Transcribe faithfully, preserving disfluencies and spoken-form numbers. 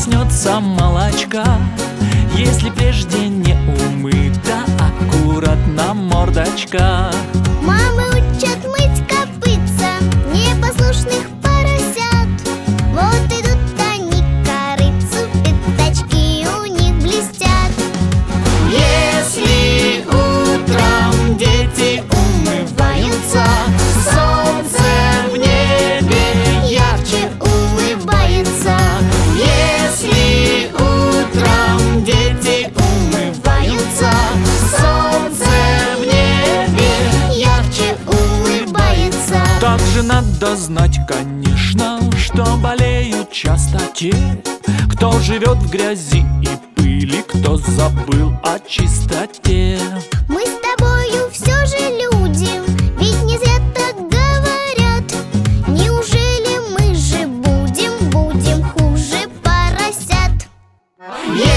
проснется молочка, если прежде не умыта аккуратно мордочка. Мамы учат мыть копытца непослушных поросят. Вот идут они к корытцу, пятачки у них блестят. Если утром дети умываются, солнце в небе ярче улыбается. Если утром дети умываются, солнце в небе ярче улыбается. Также надо знать, конечно, что болеют часто те, кто живет в грязи и пыли, кто забыл о чистоте. Мы с тобою все же люди, ведь не зря так говорят. Неужели мы же будем, будем хуже поросят?